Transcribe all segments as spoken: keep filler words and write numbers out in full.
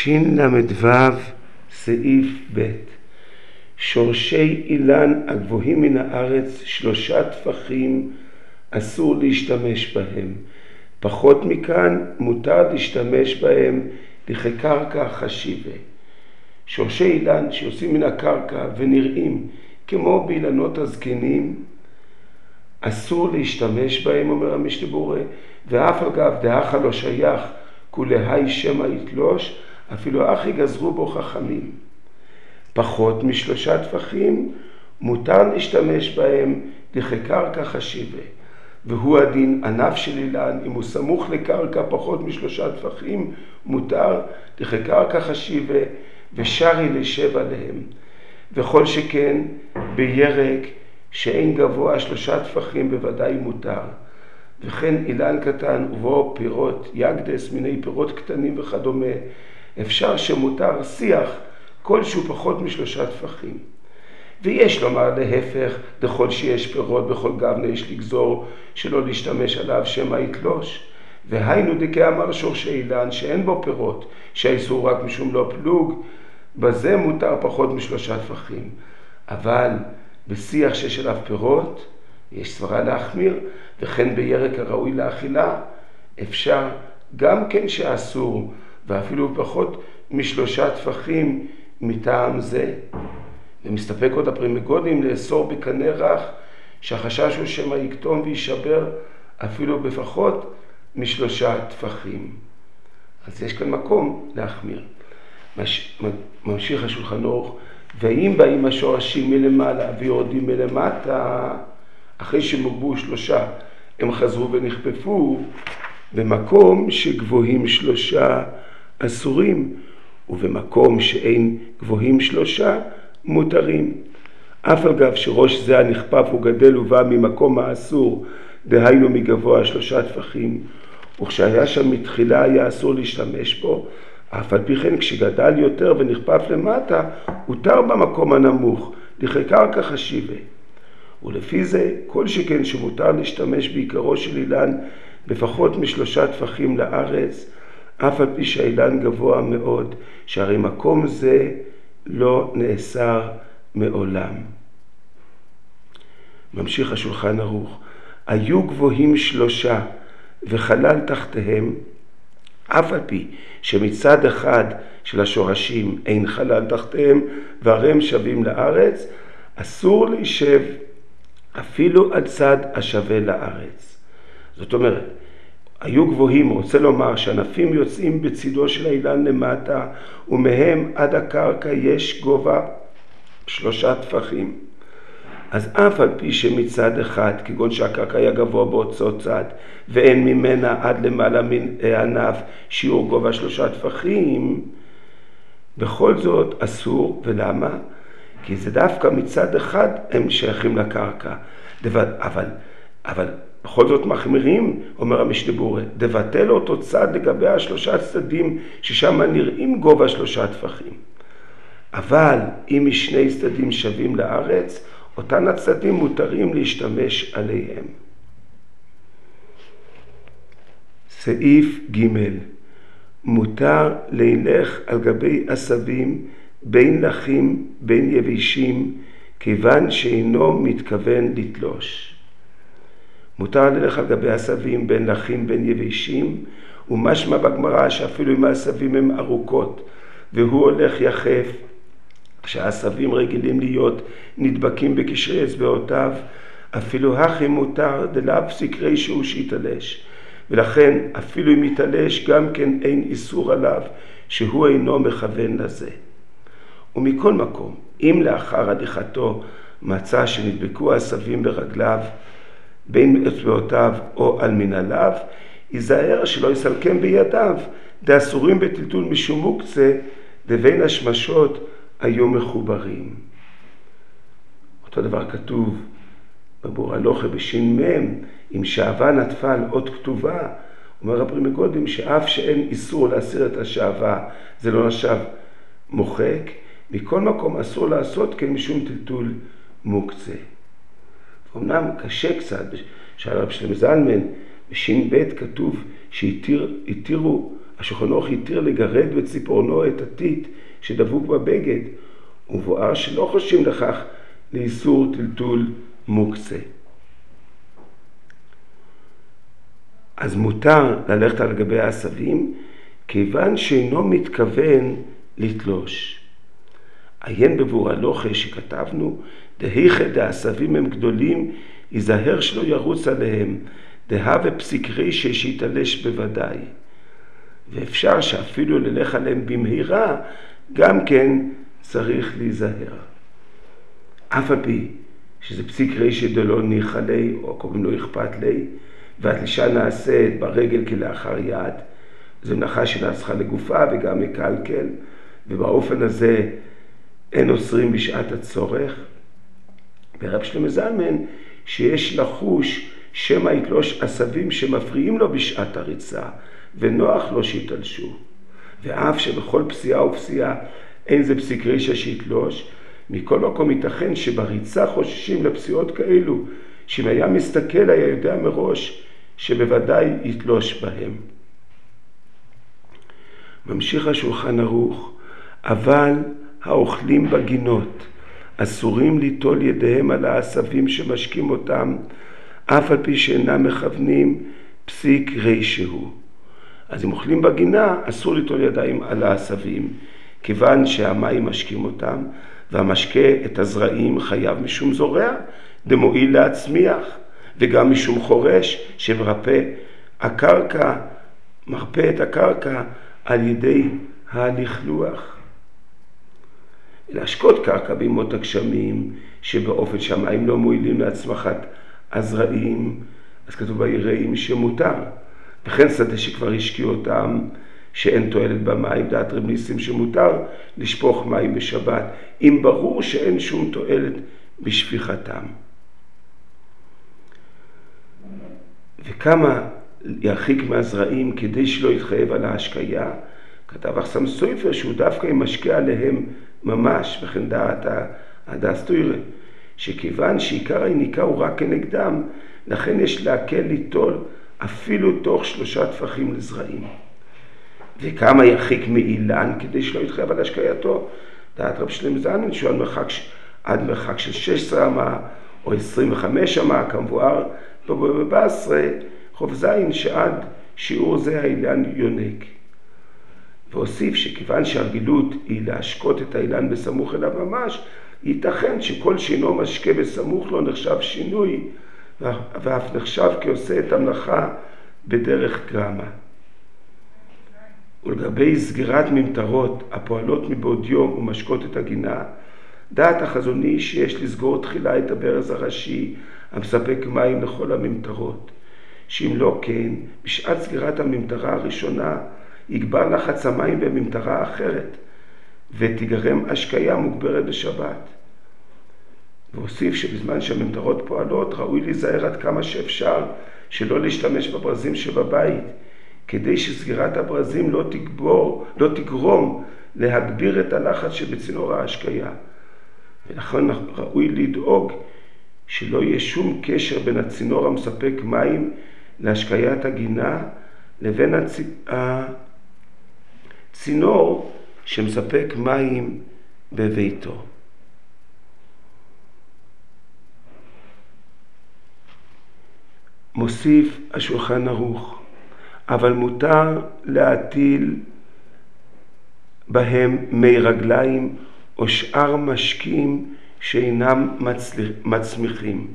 שין למדוו סעיף ב' שורשי אילן הגבוהים מן הארץ שלושה טפחים אסור להשתמש בהם. פחות מכאן מותר להשתמש בהם לכקרקע חשיבה. שורשי אילן שיוצאים מן הקרקע ונראים כמו באילנות הזקנים, אסור להשתמש בהם, אומר המשנה ברורה, ואף אגב דאחה לא שייך כולהי שמא יתלוש, אפילו אחי גזרו בו חכמים. פחות משלושה טפחים מותר להשתמש בהם לכקרקע חשיבה. והוא הדין ענף של אילן, אם הוא סמוך לקרקע פחות משלושה טפחים, מותר לכקרקע חשיבה ושרי לשב עליהם. וכל שכן בירק שאין גבוה שלושה טפחים בוודאי מותר. וכן אילן קטן ובו פירות, יגדס מיני פירות קטנים וכדומה, אפשר שמותר שיח כלשהו פחות משלושה טפחים. ויש לומר להפך, לכל שיש פירות בכל גבנה יש לגזור שלא להשתמש עליו שמא יתלוש. והיינו דקה אמר שורשי אילן שאין בו פירות, שהאיסור רק משום לא פלוג, בזה מותר פחות משלושה טפחים. אבל בשיח שיש עליו פירות יש סברה להחמיר, וכן בירק הראוי לאכילה אפשר גם כן שאסור, ואפילו פחות משלושה טפחים מטעם זה. ומסתפק עוד הפרימגודים לאסור בקנה רך, שהחשש הוא שמא יקטום וישבר אפילו בפחות משלושה טפחים. אז יש כאן מקום להחמיר. מש, ממשיך השולחן ערוך, ואם באים השורשים מלמעלה ויורדים מלמטה, אחרי שמוגבו שלושה הם חזרו ונכפפו, במקום שגבוהים שלושה אסורים, ובמקום שאין גבוהים שלושה מותרים. אף על גב שראש זה הנכפף הוא גדל ובא ממקום האסור, דהיינו מגבוה שלושה טפחים, וכשהיה שם מתחילה היה אסור להשתמש בו, אף על פי כן כשגדל יותר ונכפף למטה, הותר במקום הנמוך, לכקרקע חשיבה. ולפי זה, כל שכן שמותר להשתמש בעיקרו של אילן בפחות משלושה טפחים לארץ, אף על פי שהאילן גבוה מאוד, שהרי מקום זה לא נאסר מעולם. ממשיך השולחן ערוך, היו גבוהים שלושה וחלל תחתיהם, אף על פי שמצד אחד של השורשים אין חלל תחתיהם והרי הם שווים לארץ, אסור להישב אפילו על צד השווה לארץ. זאת אומרת, היו גבוהים, רוצה לומר שענפים יוצאים בצידו של האילן למטה, ומהם עד הקרקע יש גובה שלושה טפחים. אז אף על פי שמצד אחד, כגון שהקרקע היה גבוה באותו צד, ואין ממנה עד למעלה מן הענף שיעור גובה שלושה טפחים, בכל זאת אסור. ולמה? כי זה דווקא מצד אחד הם שייכים לקרקע. אבל, אבל בכל זאת מחמירים, אומר המשנה ברורה, דבטל אותו צד לגבי השלושה צדדים ששם נראים גובה שלושה טפחים. אבל אם משני צדדים שווים לארץ, אותן הצדדים מותרים להשתמש עליהם. סעיף ג' מותר לילך על גבי עשבים בין לחים בין יבישים, כיוון שאינו מתכוון לתלוש. מותר ללך על גבי עשבים בין לחים בין יבישים, ומשמע בגמרא שאפילו אם העשבים הם ארוכות והוא הולך יחף, כשהעשבים רגילים להיות נדבקים בקשרי אצבעותיו, אפילו הכי מותר דלאו פסיק שהוא שיתלש. ולכן אפילו אם יתלש גם כן אין איסור עליו שהוא אינו מכוון לזה. ומכל מקום, אם לאחר הליכתו מצא שנדבקו העשבים ברגליו בין אצבעותיו או על מנעליו, ייזהר שלא יסלקם בידיו, דאסורים בטלטול משום מוקצה, לבין השמשות היו מחוברים. אותו דבר כתוב בבור הלוכה בשין מם, אם שעבה נטפה על אות כתובה, אומר הפרימגודים שאף שאין איסור להסיר את השעבה, זה לא נחשב מוחק, מכל מקום אסור לעשות כן משום טלטול מוקצה. אמנם קשה קצת, שעל רב שלמה זלמן בשין ב' כתוב שהתירו השולחן ערוך התיר לגרד בציפורנו את הטיט שדבוק בבגד, ובואר שלא חושבים לכך לאיסור טלטול מוקצה. אז מותר ללכת על גבי העשבים, כיוון שאינו מתכוון לתלוש. עיין בביאור הלכה שכתבנו, דהיכא דעשבים הם גדולים, ייזהר שלא ירוץ עליהם, דהווה פסיק רישא שיתלש בוודאי. ואפשר שאפילו ללך עליהם במהירה, גם כן צריך להיזהר. אף על פי שזה פסיק רישא דלא ניחא ליה, או קוראים לו אכפת ליה, והתלישה נעשית ברגל כלאחר יד, זו מלאכה שנעשתה לגופה וגם מקלקל, ובאופן הזה אין אוסרים בשעת הצורך. ורב שלמה זלמן שיש לחוש שמא יתלוש עשבים שמפריעים לו בשעת הריצה, ונוח לו שיתלשו. ואף שבכל פסיעה ופסיעה אין זה פסיק רישא שיתלוש, מכל מקום ייתכן שבריצה חוששים לפסיעות כאלו, שאם היה מסתכל היה יודע מראש שבוודאי יתלוש בהם. ממשיך השולחן ערוך, אבל האוכלים בגינות אסורים ליטול ידיהם על העשבים שמשקים אותם, אף על פי שאינם מכוונים פסיק רישא הוא. אז אם אוכלים בגינה אסור ליטול ידיים על העשבים, כיוון שהמים משקים אותם, והמשקה את הזרעים חייב משום זורע, דמועיל להצמיח, וגם משום חורש שמרפא הקרקע, מרפא את הקרקע על ידי הלכלוח. להשקות קרקע בימות הגשמים, שבאופן שהמים לא מועילים להצמחת הזרעים, אז כתוב ביראים שמותר. וכן שדה שכבר השקיעו אותם, שאין תועלת במים, דעת רב ניסים שמותר לשפוך מים בשבת, אם ברור שאין שום תועלת בשפיכתם. וכמה ירחיק מהזרעים כדי שלא יתחייב על ההשקיה, כתב אחסם סופר שהוא דווקא משקע עליהם ממש, וכן דעת הדס תוירה, שכיוון שעיקר היניקה הוא רק כנגדם, לכן יש להקל ליטול אפילו תוך שלושה טפחים לזרעים. וכמה ירחיק מאילן כדי שלא יתחייב על השקייתו, דעת רב שלמה זלמן שהוא עד מרחק, עד מרחק של שש עשרה אמה או עשרים וחמש אמה, כמבואר בבבא בתרא חוב זין, שעד שיעור זה האילן יונק. והוסיף שכיוון שהרגילות היא להשקות את האילן בסמוך אליו ממש, ייתכן שכל שאינו משקה בסמוך לו נחשב שינוי, ואף נחשב כעושה את המלאכה בדרך גרמה. ולגבי סגירת ממטרות הפועלות מבעוד יום ומשקות את הגינה, דעת החזון איש שיש לסגור תחילה את הברז הראשי המספק מים לכל הממטרות, שאם לא כן, בשעת סגירת הממטרה הראשונה יגבר לחץ המים בממטרה אחרת, ותיגרם השקיה מוגברת בשבת. והוסיף שבזמן שהממטרות פועלות ראוי להיזהר עד כמה שאפשר שלא להשתמש בברזים שבבית, כדי שסגירת הברזים לא תגבור, לא תגרום להגביר את הלחץ שבצינור ההשקיה. ולכן ראוי לדאוג שלא יהיה שום קשר בין הצינור המספק מים להשקיית הגינה לבין הצ... הצינור שמספק מים בביתו. מוסיף השולחן ערוך, אבל מותר להטיל בהם מי רגליים או שאר משקים שאינם מצמיחים.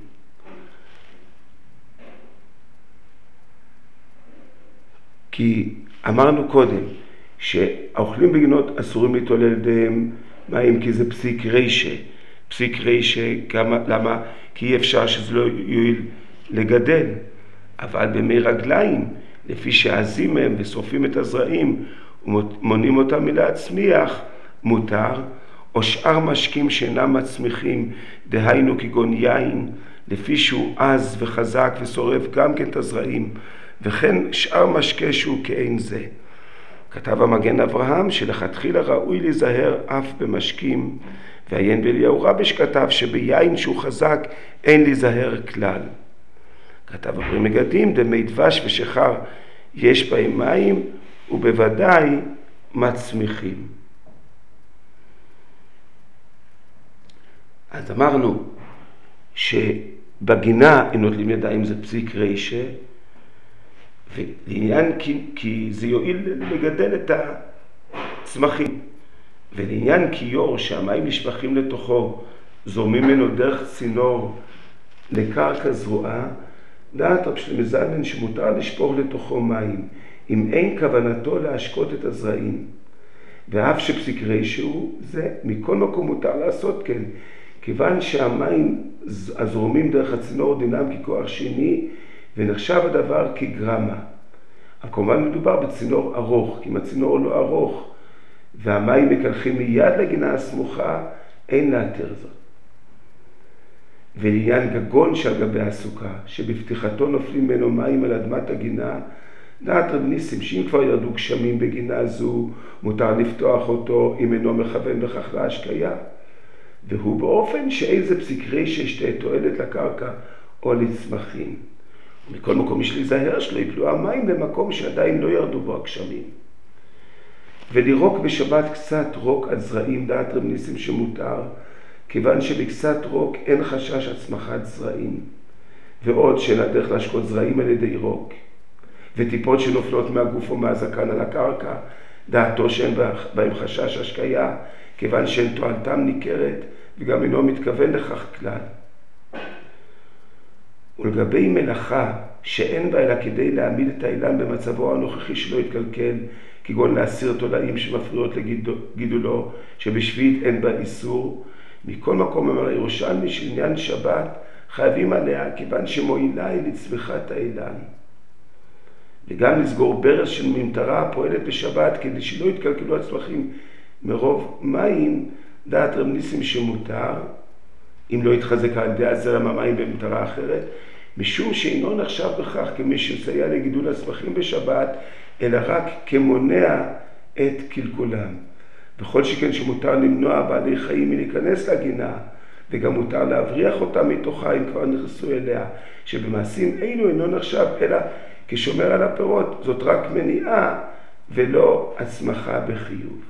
כי אמרנו קודם שהאוכלים בגינות אסורים ליטול על ידיהם מים, כי זה פסיק רישא. פסיק רישא, למה? כי אי אפשר שזה לא יועיל לגדל. אבל במי רגליים, לפי שעזים מהם ושורפים את הזרעים ומונים אותם מלהצמיח, מותר, או שאר משקים שאינם מצמיחים, דהיינו כגון יין, לפי שהוא עז וחזק ושורף גם כן את הזרעים, וכן שאר משקה שהוא כאין זה. כתב המגן אברהם שלכתחילה ראוי להיזהר אף במשקים, ועיין באליהו רבש כתב שביין שהוא חזק אין להיזהר כלל. כתב הפרי מגדים, דמי דבש ושחר יש בהם מים, ובוודאי מצמיחים. אז אמרנו שבגינה אם נוטלים ידיים זה פסיק רישה, ולעניין כי, כי זה יועיל לגדל את הצמחים. ולעניין כיור שהמים נשפכים לתוכו, זורמים ממנו דרך צינור לקרקע זרועה, דעת רב שלמה זלמן שמותר לשפוך לתוכו מים, אם אין כוונתו להשקות את הזרעים. ואף שפסיק רישה הוא זה, מכל מקום מותר לעשות כן, כיוון שהמים הזורמים דרך הצינור דינם ככוח שני, ונחשב הדבר כגרמה. כמובן מדובר בצינור ארוך, כי אם הצינור לא ארוך, והמים מקלחים מיד לגינה הסמוכה, אין להתיר זאת. ולעניין גגון שעל גבי הסוכה, שבפתיחתו נופלים ממנו מים על אדמת הגינה, דעת רב ניסים, שאם כבר ירדו גשמים בגינה זו, מותר לפתוח אותו אם אינו מכוון בכך להשקיה. והוא באופן שאין זה פסיק רישה שתהיה תועלת לקרקע או לצמחים. מכל מקום יש להיזהר שלא יפלו המים במקום שעדיין לא ירדו בו הגשמים. ולירוק בשבת קצת רוק על זרעים, דעת רב ניסים שמותר, כיוון שבקצת רוק אין חשש הצמחת זרעים, ועוד שאין הדרך להשקות זרעים על ידי רוק, וטיפות שנופלות מהגוף או מהזקן על הקרקע, דעתו שאין בהם חשש השקיה, כיוון שאין תועלתם ניכרת, וגם אינו מתכוון לכך כלל. ולגבי מלאכה שאין בה אלא כדי להעמיד את האילן במצבו הנוכחי שלא יתקלקל, כגון להסיר תולעים שמפריעות לגידולו, שבשביעית אין בה איסור, מכל מקום אמר הירושלמי שעניין שבת חייבים עליה, כיוון שמועילה היא לצמיחת האילן. וגם לסגור ברז של ממטרה הפועלת בשבת כדי שלא יתקלקלו הצמחים מרוב מים, דעת רב ניסים שמותר, אם לא יתחזק על ידי הזרם המים במטרה אחרת, משום שאינו נחשב בכך כמי שמסייע לגידול הצמחים בשבת, אלא רק כמונע את קלקולם. בכל שכן שמותר למנוע בעלי חיים מלהיכנס לגינה, וגם מותר להבריח אותם מתוכה אם כבר נכנסו אליה, שבמעשים אלו אינו נחשב אלא כשומר על הפירות, זאת רק מניעה ולא הצמחה בחיוב.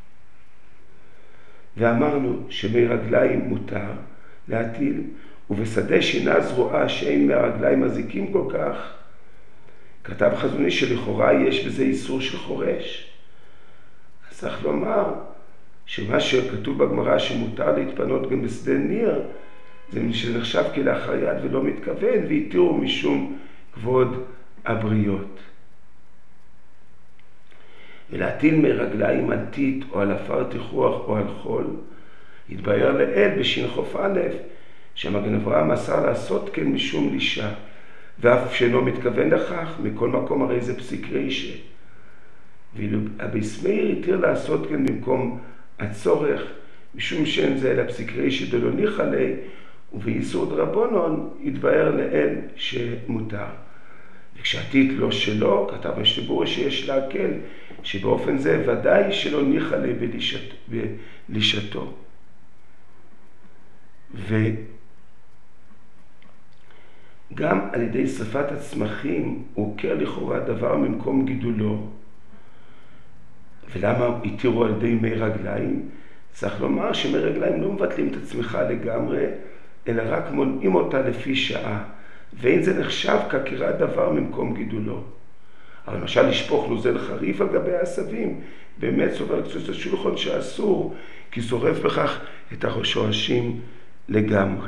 ואמרנו שמי רגליים מותר להטיל, ובשדה שינה זרועה שאין מהרגליים מזיקים כל כך, כתב חזוני שלכאורה יש בזה איסור של חורש. אז צריך לומר שמה שכתוב בגמרא שמותר להתפנות גם בשדה ניר, זה שנחשב כלאחר יד ולא מתכוון, והתירו משום כבוד הבריות. ולהטיל מרגליים על טיט או על עפר תיכוח או על חול, התבהר לאל בשנחוף א' שהמגן אברהם מסר לעשות כן משום לישה, ואף שאינו מתכוון לכך, מכל מקום הרי זה פסיק רישה. ואילו אביס מאיר התיר לעשות כן במקום הצורך, משום שאין זה אלא פסיק רישה דלא ניחא ליה, ובאיסור דרבנן התבהר לאל שמותר. וכשהטיט לא שלו, כתב משנה ברורה שיש להקל, שבאופן זה ודאי שלא ניחא ליה בלישתו. וגם על ידי שרפת הצמחים הוא עוקר לכאורה דבר ממקום גידולו. ולמה התירו על ידי מי רגליים? צריך לומר שמי רגליים לא מבטלים את הצמיחה לגמרי, אלא רק מונעים אותה לפי שעה, ואין זה נחשב כעקירת דבר ממקום גידולו. אבל למשל לשפוך נוזל חריף על גבי העשבים, באמת סובר קצת השולחן שאסור, כי שורף בכך את השורשים לגמרי.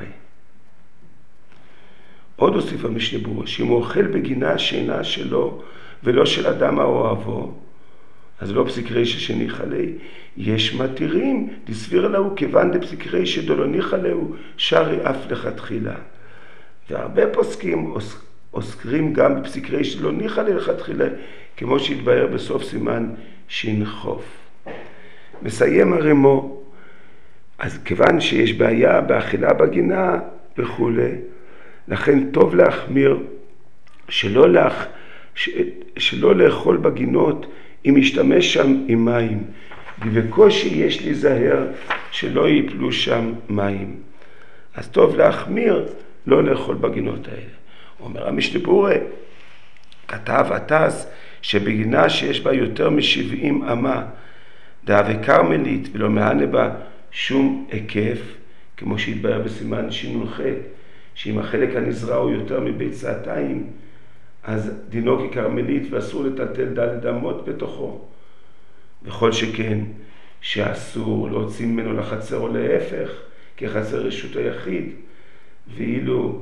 עוד הוסיף המשנה ברורה, שאם הוא אוכל בגינה שאינה שלו ולא של אדם האוהבו, אז לא פסיק רישה שניחא ליה, יש מתירים לסביר להו כיוון דפסיק רישה דלא ניחא להו שרי אף לכתחילה. והרבה פוסקים עוסקים גם בפסיק רישה דלא ניחא ליה לכתחילה, כמו שהתבהר בסוף סימן שינחוף. מסיים הרמו, אז כיוון שיש בעיה באכילה בגינה וכו', לכן טוב להחמיר שלא, להח... ש... שלא לאכול בגינות אם ישתמש שם עם מים, ובקושי יש להיזהר שלא ייפלו שם מים. אז טוב להחמיר לא לאכול בגינות האלה. אומר המשנה ברורה, כתב עטס שבגינה שיש בה יותר משבעים אמה, דהווה כרמלית ולא מהנה בה שום היקף, כמו שהתבהר בסימן ש"ח, שאם החלק הנזרע הוא יותר מביצתיים, אז דינו ככרמלית ואסור לטלטל ד' אמות בתוכו. וכל שכן שאסור להוציא ממנו לחצר או להפך, כי חצר רשות היחיד, ואילו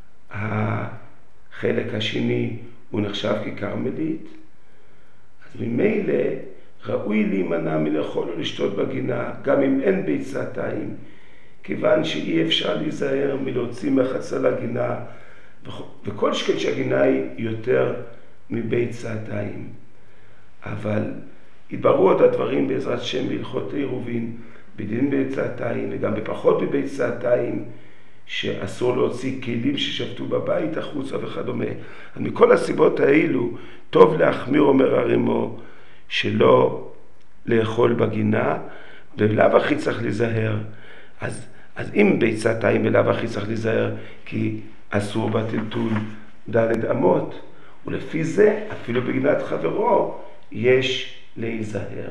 החלק השני הוא נחשב ככרמלית, אז ממילא ראוי להימנע מלאכול או לשתות בגינה, גם אם אין ביצתיים, כיוון שאי אפשר להיזהר מלהוציא מהחצר לגינה, וכל שכן שהגינה היא יותר מביצתיים. אבל התבררו עוד הדברים בעזרת השם בהלכות עירובין, בדין ביצתיים וגם בפחות מביצתיים, שאסור להוציא כלים ששבתו בבית החוצה וכדומה. אז מכל הסיבות האלו, טוב להחמיר, אומר הרמו, שלא לאכול בגינה, ולאו הכי צריך להיזהר. אז, אז אם ביצתיים בלאו הכי צריך להיזהר, כי אסור בטלטול ד' אמות, ולפי זה אפילו בגינת חברו יש להיזהר.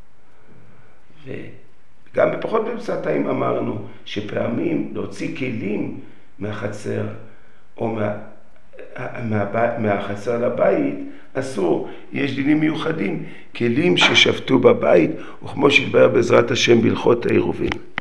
וגם בפחות ביצתיים אמרנו שפעמים להוציא כלים מהחצר או מה, מה, מהחצר לבית אסור. יש דינים מיוחדים, כלים ששבתו בבית, וכמו שהתבהר בעזרת השם בהלכות עירובין.